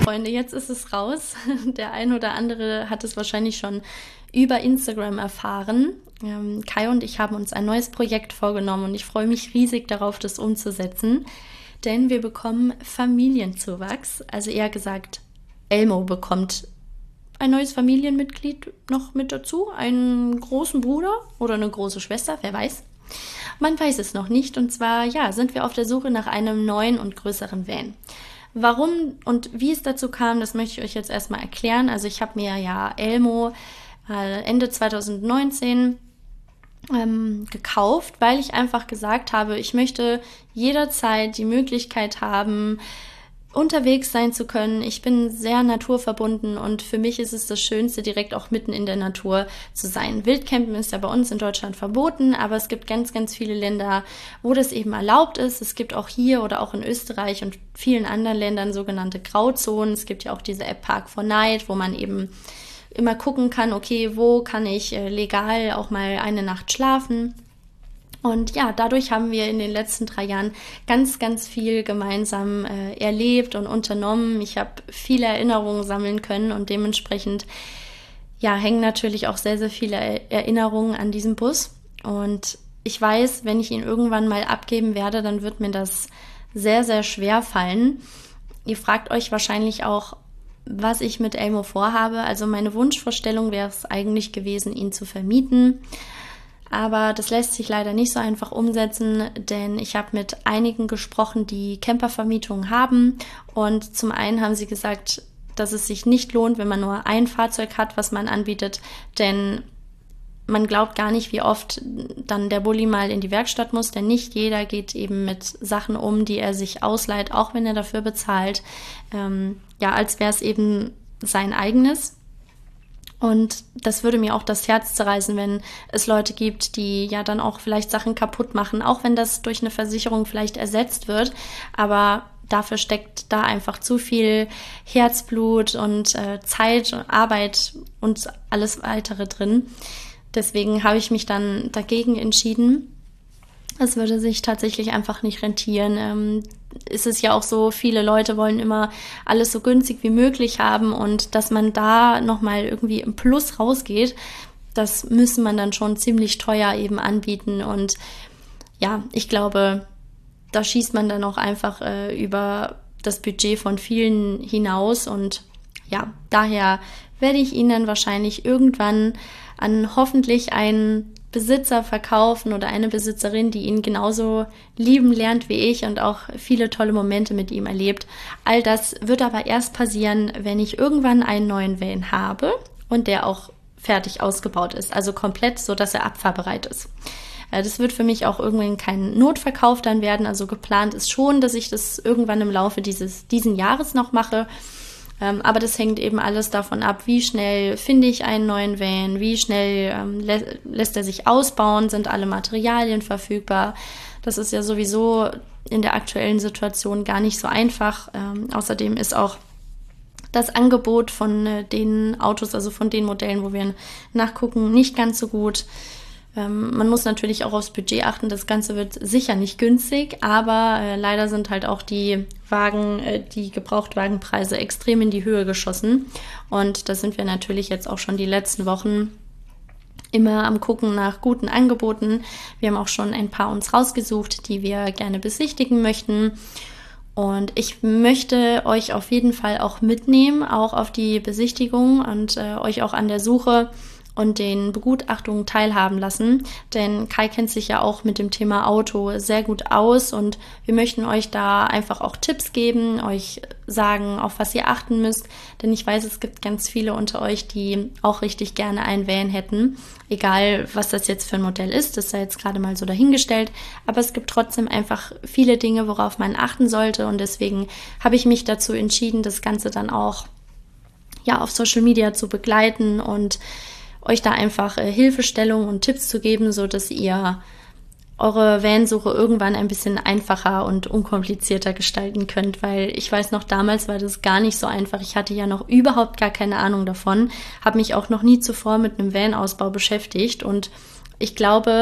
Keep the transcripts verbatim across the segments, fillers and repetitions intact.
Freunde, jetzt ist es raus. Der ein oder andere hat es wahrscheinlich schon über Instagram erfahren. Ähm, Kai und ich haben uns ein neues Projekt vorgenommen und ich freue mich riesig darauf, das umzusetzen. Denn wir bekommen Familienzuwachs. Also eher gesagt, Elmo bekommt ein neues Familienmitglied noch mit dazu. Einen großen Bruder oder eine große Schwester, wer weiß. Man weiß es noch nicht. Und zwar, ja, sind wir auf der Suche nach einem neuen und größeren Van. Warum und wie es dazu kam, das möchte ich euch jetzt erstmal erklären. Also ich habe mir ja Elmo äh, Ende zwanzig neunzehn ähm, gekauft, weil ich einfach gesagt habe, ich möchte jederzeit die Möglichkeit haben, unterwegs sein zu können. Ich bin sehr naturverbunden und für mich ist es das Schönste, direkt auch mitten in der Natur zu sein. Wildcampen ist ja bei uns in Deutschland verboten, aber es gibt ganz, ganz viele Länder, wo das eben erlaubt ist. Es gibt auch hier oder auch in Österreich und vielen anderen Ländern sogenannte Grauzonen. Es gibt ja auch diese App Park four Night, wo man eben immer gucken kann, okay, wo kann ich legal auch mal eine Nacht schlafen. Und ja, dadurch haben wir in den letzten drei Jahren ganz, ganz viel gemeinsam äh, erlebt und unternommen. Ich habe viele Erinnerungen sammeln können und dementsprechend ja, hängen natürlich auch sehr, sehr viele Erinnerungen an diesem Bus. Und ich weiß, wenn ich ihn irgendwann mal abgeben werde, dann wird mir das sehr, sehr schwer fallen. Ihr fragt euch wahrscheinlich auch, was ich mit Elmo vorhabe. Also meine Wunschvorstellung wäre es eigentlich gewesen, ihn zu vermieten. Aber das lässt sich leider nicht so einfach umsetzen, denn ich habe mit einigen gesprochen, die Campervermietungen haben. Und zum einen haben sie gesagt, dass es sich nicht lohnt, wenn man nur ein Fahrzeug hat, was man anbietet, denn man glaubt gar nicht, wie oft dann der Bulli mal in die Werkstatt muss, denn nicht jeder geht eben mit Sachen um, die er sich ausleiht, auch wenn er dafür bezahlt, ähm, ja, als wäre es eben sein eigenes. Und das würde mir auch das Herz zerreißen, wenn es Leute gibt, die ja dann auch vielleicht Sachen kaputt machen, auch wenn das durch eine Versicherung vielleicht ersetzt wird. Aber dafür steckt da einfach zu viel Herzblut und äh, Zeit, Arbeit und alles weitere drin. Deswegen habe ich mich dann dagegen entschieden. Es würde sich tatsächlich einfach nicht rentieren. Ähm, ist es ja auch so, viele Leute wollen immer alles so günstig wie möglich haben und dass man da nochmal irgendwie im Plus rausgeht, das müsste man dann schon ziemlich teuer eben anbieten und ja, ich glaube, da schießt man dann auch einfach äh, über das Budget von vielen hinaus und ja, daher werde ich ihn dann wahrscheinlich irgendwann an hoffentlich einen Besitzer verkaufen oder eine Besitzerin, die ihn genauso lieben lernt wie ich und auch viele tolle Momente mit ihm erlebt. All das wird aber erst passieren, wenn ich irgendwann einen neuen Van habe und der auch fertig ausgebaut ist, also komplett, so dass er abfahrbereit ist. Das wird für mich auch irgendwann kein Notverkauf dann werden, also geplant ist schon, dass ich das irgendwann im Laufe dieses diesen Jahres noch mache. Aber das hängt eben alles davon ab, wie schnell finde ich einen neuen Van, wie schnell ähm, lä- lässt er sich ausbauen, sind alle Materialien verfügbar. Das ist ja sowieso in der aktuellen Situation gar nicht so einfach. Ähm, außerdem ist auch das Angebot von äh, den Autos, also von den Modellen, wo wir nachgucken, nicht ganz so gut. Ähm, man muss natürlich auch aufs Budget achten. Das Ganze wird sicher nicht günstig, aber äh, leider sind halt auch die Wagen, äh, die Gebrauchtwagenpreise extrem in die Höhe geschossen. Und da sind wir natürlich jetzt auch schon die letzten Wochen immer am Gucken nach guten Angeboten. Wir haben auch schon ein paar uns rausgesucht, die wir gerne besichtigen möchten. Und ich möchte euch auf jeden Fall auch mitnehmen, auch auf die Besichtigung und äh, euch auch an der Suche und den Begutachtungen teilhaben lassen, denn Kai kennt sich ja auch mit dem Thema Auto sehr gut aus und wir möchten euch da einfach auch Tipps geben, euch sagen, auf was ihr achten müsst, denn ich weiß, es gibt ganz viele unter euch, die auch richtig gerne einen Van hätten, egal was das jetzt für ein Modell ist, das sei jetzt gerade mal so dahingestellt, aber es gibt trotzdem einfach viele Dinge, worauf man achten sollte und deswegen habe ich mich dazu entschieden, das Ganze dann auch ja auf Social Media zu begleiten und euch da einfach äh, Hilfestellung und Tipps zu geben, so dass ihr eure Vansuche irgendwann ein bisschen einfacher und unkomplizierter gestalten könnt, weil ich weiß noch, damals war das gar nicht so einfach. Ich hatte ja noch überhaupt gar keine Ahnung davon, habe mich auch noch nie zuvor mit einem Van-Ausbau beschäftigt und ich glaube,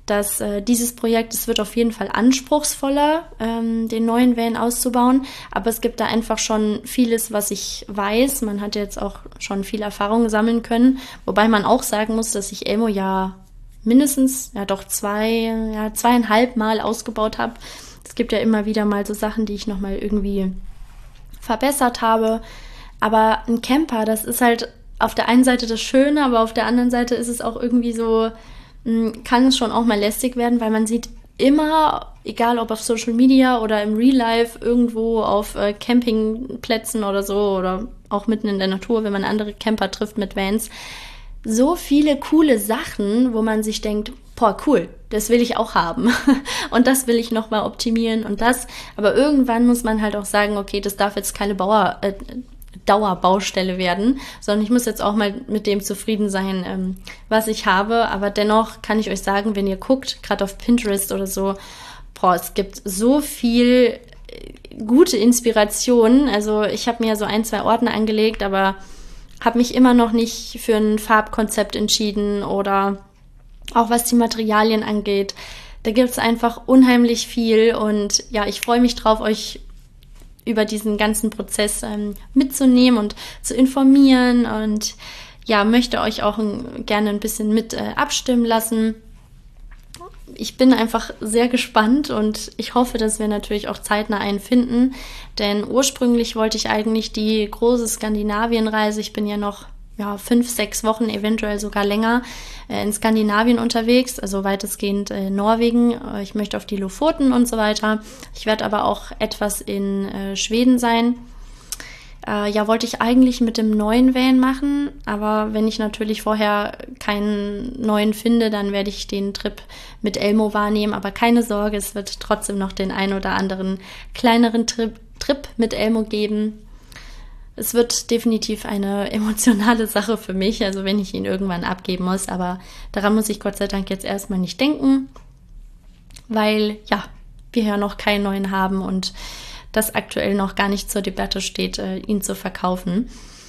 dass äh, dieses Projekt, es wird auf jeden Fall anspruchsvoller, ähm, den neuen Van auszubauen, aber es gibt da einfach schon vieles, was ich weiß. Man hat jetzt auch schon viel Erfahrung sammeln können, wobei man auch sagen muss, dass ich Elmo ja mindestens, ja doch zwei, ja zweieinhalb Mal ausgebaut habe. Es gibt ja immer wieder mal so Sachen, die ich nochmal irgendwie verbessert habe, aber ein Camper, das ist halt auf der einen Seite das Schöne, aber auf der anderen Seite ist es auch irgendwie so, kann es schon auch mal lästig werden, weil man sieht immer, egal ob auf Social Media oder im Real Life, irgendwo auf äh, Campingplätzen oder so oder auch mitten in der Natur, wenn man andere Camper trifft mit Vans, so viele coole Sachen, wo man sich denkt, boah, cool, das will ich auch haben und das will ich nochmal optimieren und das, aber irgendwann muss man halt auch sagen, okay, das darf jetzt keine Bauer, äh, Dauerbaustelle werden, sondern ich muss jetzt auch mal mit dem zufrieden sein, ähm, was ich habe. Aber dennoch kann ich euch sagen, wenn ihr guckt, gerade auf Pinterest oder so, boah, es gibt so viel gute Inspirationen. Also ich habe mir so ein, zwei Ordner angelegt, aber habe mich immer noch nicht für ein Farbkonzept entschieden oder auch was die Materialien angeht. Da gibt es einfach unheimlich viel und ja, ich freue mich drauf, euch über diesen ganzen Prozess ähm, mitzunehmen und zu informieren und ja, möchte euch auch ein, gerne ein bisschen mit äh, abstimmen lassen. Ich bin einfach sehr gespannt und ich hoffe, dass wir natürlich auch zeitnah einen finden, denn ursprünglich wollte ich eigentlich die große Skandinavienreise, ich bin ja noch ja, fünf, sechs Wochen, eventuell sogar länger, äh, in Skandinavien unterwegs, also weitestgehend äh, Norwegen. Äh, ich möchte auf die Lofoten und so weiter. Ich werde aber auch etwas in äh, Schweden sein. Äh, ja, wollte ich eigentlich mit dem neuen Van machen, aber wenn ich natürlich vorher keinen neuen finde, dann werde ich den Trip mit Elmo wahrnehmen. Aber keine Sorge, es wird trotzdem noch den ein oder anderen kleineren Trip, Trip mit Elmo geben. Es wird definitiv eine emotionale Sache für mich, also wenn ich ihn irgendwann abgeben muss, aber daran muss ich Gott sei Dank jetzt erstmal nicht denken, weil ja, wir ja noch keinen neuen haben und das aktuell noch gar nicht zur Debatte steht, ihn zu verkaufen.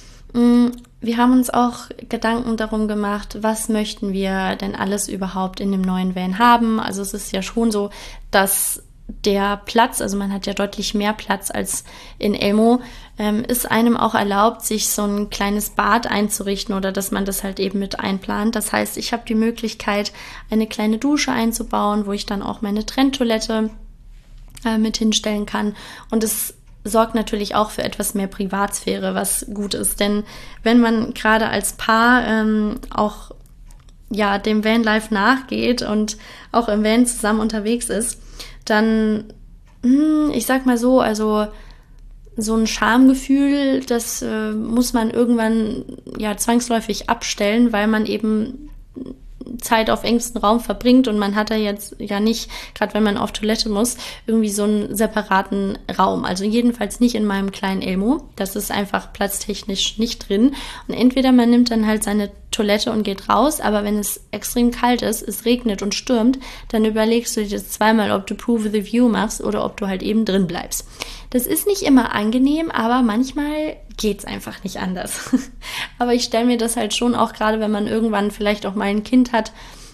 Wir haben uns auch Gedanken darum gemacht, was möchten wir denn alles überhaupt in dem neuen Van haben. Also es ist ja schon so, dass der Platz, also man hat ja deutlich mehr Platz als in Elmo, ähm, ist einem auch erlaubt, sich so ein kleines Bad einzurichten oder dass man das halt eben mit einplant. Das heißt, ich habe die Möglichkeit, eine kleine Dusche einzubauen, wo ich dann auch meine Trenntoilette äh, mit hinstellen kann. Und es sorgt natürlich auch für etwas mehr Privatsphäre, was gut ist. Denn wenn man gerade als Paar ähm, auch ja dem Vanlife nachgeht und auch im Van zusammen unterwegs ist, dann, ich sag mal so, also so ein Schamgefühl, das äh, muss man irgendwann ja zwangsläufig abstellen, weil man eben Zeit auf engstem Raum verbringt und man hat da jetzt ja nicht, gerade wenn man auf Toilette muss, irgendwie so einen separaten Raum. Also jedenfalls nicht in meinem kleinen Elmo. Das ist einfach platztechnisch nicht drin. Und entweder man nimmt dann halt seine Toilette und geht raus, aber wenn es extrem kalt ist, es regnet und stürmt, dann überlegst du dir zweimal, ob du Prove the View machst oder ob du halt eben drin bleibst. Das ist nicht immer angenehm, aber manchmal geht's einfach nicht anders. Aber ich stelle mir das halt schon auch, gerade wenn man irgendwann vielleicht auch mal ein Kind hat,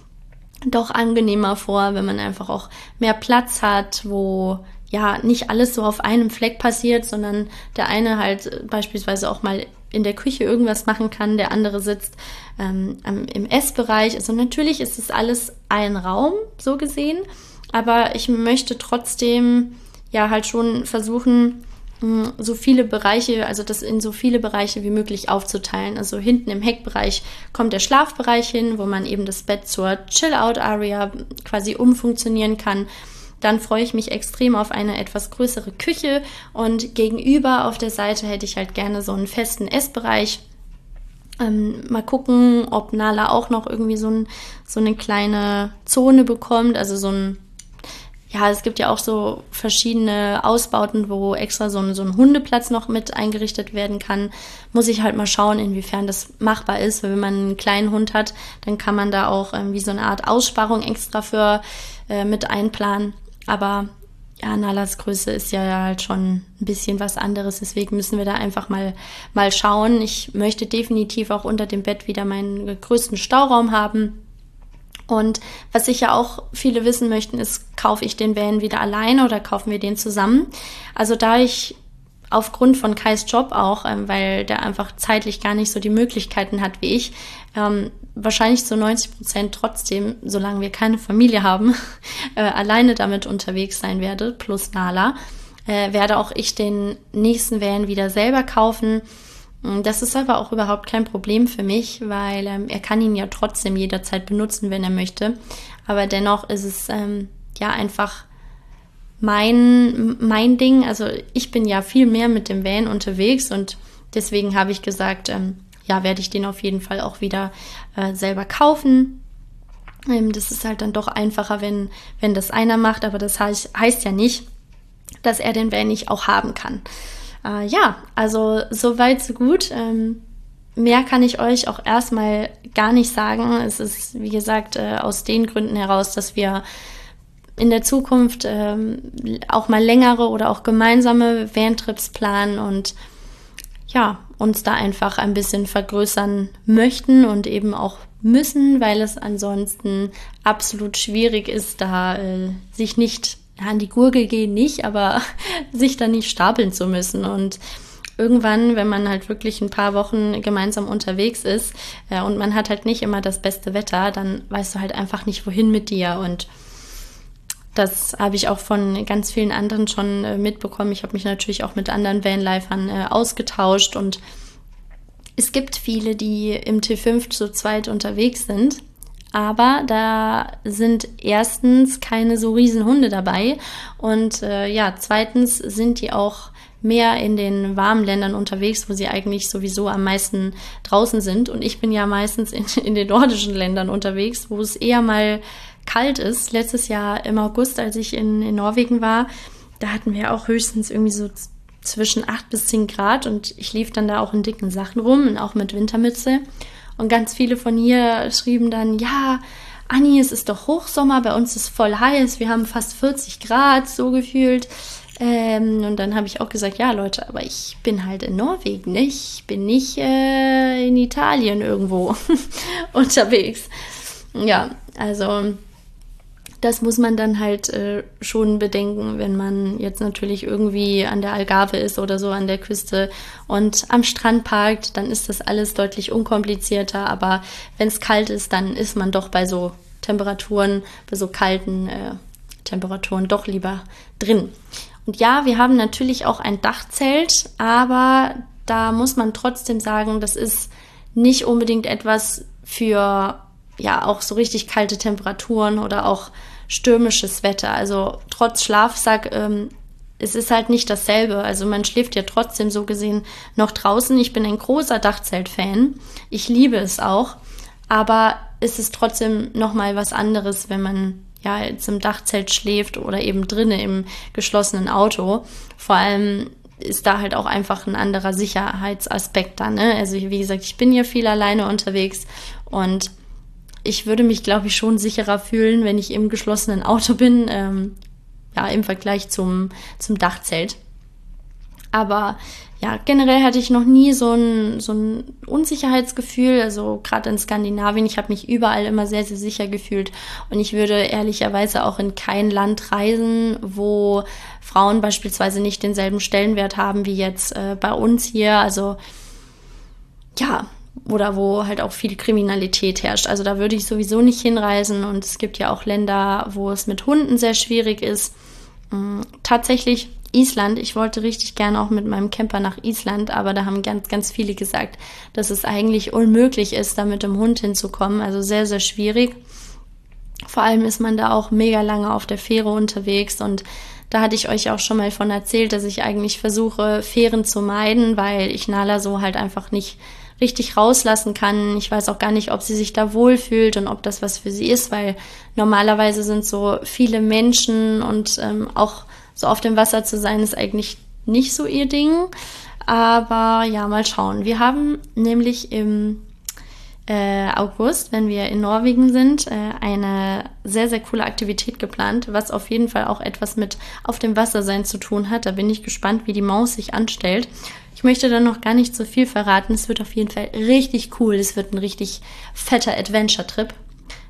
doch angenehmer vor, wenn man einfach auch mehr Platz hat, wo ja nicht alles so auf einem Fleck passiert, sondern der eine halt beispielsweise auch mal in der Küche irgendwas machen kann, der andere sitzt ähm, im Essbereich. Also natürlich ist es alles ein Raum, so gesehen, aber ich möchte trotzdem ja halt schon versuchen, so viele Bereiche, also das in so viele Bereiche wie möglich aufzuteilen. Also hinten im Heckbereich kommt der Schlafbereich hin, wo man eben das Bett zur Chill-Out-Area quasi umfunktionieren kann. Dann freue ich mich extrem auf eine etwas größere Küche und gegenüber auf der Seite hätte ich halt gerne so einen festen Essbereich. Ähm, mal gucken, ob Nala auch noch irgendwie so, ein, so eine kleine Zone bekommt, also so ein Ja, es gibt ja auch so verschiedene Ausbauten, wo extra so ein, so ein Hundeplatz noch mit eingerichtet werden kann. Muss ich halt mal schauen, inwiefern das machbar ist. Weil wenn man einen kleinen Hund hat, dann kann man da auch irgendwie so eine Art Aussparung extra für äh, mit einplanen. Aber ja, Nalas Größe ist ja halt schon ein bisschen was anderes. Deswegen müssen wir da einfach mal, mal schauen. Ich möchte definitiv auch unter dem Bett wieder meinen größten Stauraum haben. Und was sicher auch viele wissen möchten, ist, kaufe ich den Van wieder alleine oder kaufen wir den zusammen? Also da ich aufgrund von Kais Job auch, ähm, weil der einfach zeitlich gar nicht so die Möglichkeiten hat wie ich, ähm, wahrscheinlich zu neunzig Prozent trotzdem, solange wir keine Familie haben, äh, alleine damit unterwegs sein werde, plus Nala, äh, werde auch ich den nächsten Van wieder selber kaufen. Das ist aber auch überhaupt kein Problem für mich, weil ähm, er kann ihn ja trotzdem jederzeit benutzen, wenn er möchte. Aber dennoch ist es ähm, ja einfach mein, mein Ding. Also ich bin ja viel mehr mit dem Van unterwegs und deswegen habe ich gesagt, ähm, ja, werde ich den auf jeden Fall auch wieder äh, selber kaufen. Ähm, das ist halt dann doch einfacher, wenn, wenn das einer macht, aber das heißt, heißt ja nicht, dass er den Van nicht auch haben kann. Äh, ja, also soweit so gut. Ähm, mehr kann ich euch auch erstmal gar nicht sagen. Es ist, wie gesagt, äh, aus den Gründen heraus, dass wir in der Zukunft ähm, auch mal längere oder auch gemeinsame Van-Trips planen und ja, uns da einfach ein bisschen vergrößern möchten und eben auch müssen, weil es ansonsten absolut schwierig ist, da äh, sich nicht an die Gurgel gehen nicht, aber sich da nicht stapeln zu müssen. Und irgendwann, wenn man halt wirklich ein paar Wochen gemeinsam unterwegs ist äh, und man hat halt nicht immer das beste Wetter, dann weißt du halt einfach nicht, wohin mit dir. Und das habe ich auch von ganz vielen anderen schon äh, mitbekommen. Ich habe mich natürlich auch mit anderen Vanlifern äh, ausgetauscht und es gibt viele, die im T fünf zu zweit unterwegs sind. Aber da sind erstens keine so riesen Hunde dabei und äh, ja, zweitens sind die auch mehr in den warmen Ländern unterwegs, wo sie eigentlich sowieso am meisten draußen sind. Und ich bin ja meistens in, in den nordischen Ländern unterwegs, wo es eher mal kalt ist. Letztes Jahr im August, als ich in, in Norwegen war, da hatten wir auch höchstens irgendwie so zwischen acht bis zehn Grad und ich lief dann da auch in dicken Sachen rum und auch mit Wintermütze. Und ganz viele von hier schrieben dann, ja, Anni, es ist doch Hochsommer, bei uns ist voll heiß, wir haben fast vierzig Grad, so gefühlt. Ähm, und dann habe ich auch gesagt, ja Leute, aber ich bin halt in Norwegen, ne? Ich bin nicht äh, in Italien irgendwo unterwegs. Ja, also das muss man dann halt äh, schon bedenken, wenn man jetzt natürlich irgendwie an der Algarve ist oder so an der Küste und am Strand parkt, dann ist das alles deutlich unkomplizierter. Aber wenn es kalt ist, dann ist man doch bei so Temperaturen, bei so kalten äh, Temperaturen doch lieber drin. Und ja, wir haben natürlich auch ein Dachzelt, aber da muss man trotzdem sagen, das ist nicht unbedingt etwas für ja auch so richtig kalte Temperaturen oder auch stürmisches Wetter. Also trotz Schlafsack, ähm, es ist halt nicht dasselbe. Also man schläft ja trotzdem so gesehen noch draußen. Ich bin ein großer Dachzelt-Fan. Ich liebe es auch. Aber es ist trotzdem nochmal was anderes, wenn man ja jetzt im Dachzelt schläft oder eben drinnen im geschlossenen Auto. Vor allem ist da halt auch einfach ein anderer Sicherheitsaspekt da, ne? Also wie gesagt, ich bin ja viel alleine unterwegs und ich würde mich, glaube ich, schon sicherer fühlen, wenn ich im geschlossenen Auto bin, ähm, ja, im Vergleich zum, zum Dachzelt. Aber ja, generell hatte ich noch nie so ein, so ein Unsicherheitsgefühl, also gerade in Skandinavien, ich habe mich überall immer sehr, sehr sicher gefühlt und ich würde ehrlicherweise auch in kein Land reisen, wo Frauen beispielsweise nicht denselben Stellenwert haben wie jetzt äh, bei uns hier, also ja, oder wo halt auch viel Kriminalität herrscht. Also da würde ich sowieso nicht hinreisen und es gibt ja auch Länder, wo es mit Hunden sehr schwierig ist. Ähm, tatsächlich Island, ich wollte richtig gerne auch mit meinem Camper nach Island, aber da haben ganz, ganz viele gesagt, dass es eigentlich unmöglich ist, da mit dem Hund hinzukommen. Also sehr, sehr schwierig. Vor allem ist man da auch mega lange auf der Fähre unterwegs und da hatte ich euch auch schon mal von erzählt, dass ich eigentlich versuche, Fähren zu meiden, weil ich Nala so halt einfach nicht richtig rauslassen kann. Ich weiß auch gar nicht, ob sie sich da wohlfühlt und ob das was für sie ist, weil normalerweise sind so viele Menschen und ähm, auch so auf dem Wasser zu sein, ist eigentlich nicht so ihr Ding. Aber ja, mal schauen. Wir haben nämlich im äh, August, wenn wir in Norwegen sind, äh, eine sehr, sehr coole Aktivität geplant, was auf jeden Fall auch etwas mit auf dem Wasser sein zu tun hat. Da bin ich gespannt, wie die Maus sich anstellt. Ich möchte da noch gar nicht so viel verraten. Es wird auf jeden Fall richtig cool. Es wird ein richtig fetter Adventure-Trip.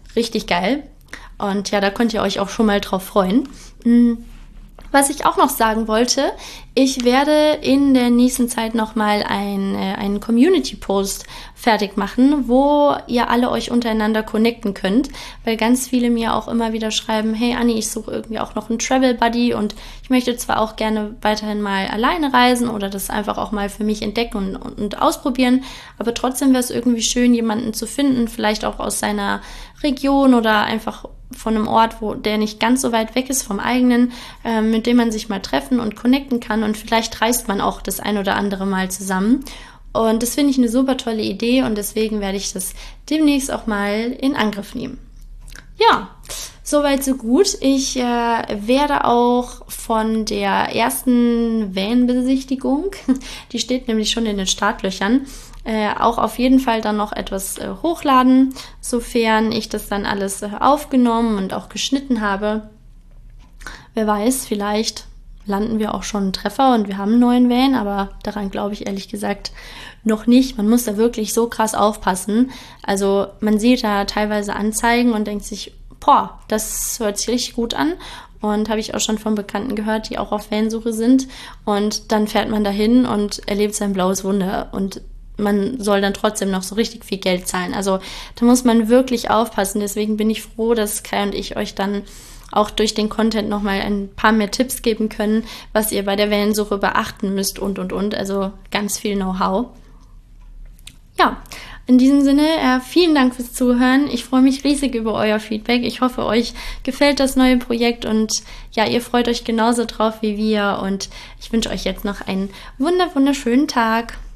richtig geil. Und ja, da könnt ihr euch auch schon mal drauf freuen. Was ich auch noch sagen wollte, ich werde in der nächsten Zeit nochmal ein, äh, einen Community-Post fertig machen, wo ihr alle euch untereinander connecten könnt, weil ganz viele mir auch immer wieder schreiben, hey Anni, ich suche irgendwie auch noch einen Travel Buddy und ich möchte zwar auch gerne weiterhin mal alleine reisen oder das einfach auch mal für mich entdecken und, und, und ausprobieren, aber trotzdem wäre es irgendwie schön, jemanden zu finden, vielleicht auch aus seiner Region oder einfach von einem Ort, wo der nicht ganz so weit weg ist vom eigenen, äh, mit dem man sich mal treffen und connecten kann und vielleicht reist man auch das ein oder andere Mal zusammen. Und das finde ich eine super tolle Idee und deswegen werde ich das demnächst auch mal in Angriff nehmen. Ja, soweit so gut. Ich äh, werde auch von der ersten Van-Besichtigung, die steht nämlich schon in den Startlöchern, Äh, auch auf jeden Fall dann noch etwas äh, hochladen, sofern ich das dann alles äh, aufgenommen und auch geschnitten habe. Wer weiß, vielleicht landen wir auch schon einen Treffer und wir haben einen neuen Van, aber daran glaube ich ehrlich gesagt noch nicht. Man muss da wirklich so krass aufpassen. Also man sieht da teilweise Anzeigen und denkt sich, boah, das hört sich richtig gut an. Und habe ich auch schon von Bekannten gehört, die auch auf Vansuche sind. Und dann fährt man dahin und erlebt sein blaues Wunder und man soll dann trotzdem noch so richtig viel Geld zahlen. Also da muss man wirklich aufpassen. Deswegen bin ich froh, dass Kai und ich euch dann auch durch den Content nochmal ein paar mehr Tipps geben können, was ihr bei der Vansuche beachten müsst und, und, und. Also ganz viel Know-how. Ja, in diesem Sinne, äh, vielen Dank fürs Zuhören. Ich freue mich riesig über euer Feedback. Ich hoffe, euch gefällt das neue Projekt und ja, ihr freut euch genauso drauf wie wir. Und ich wünsche euch jetzt noch einen wunder, wunderschönen Tag.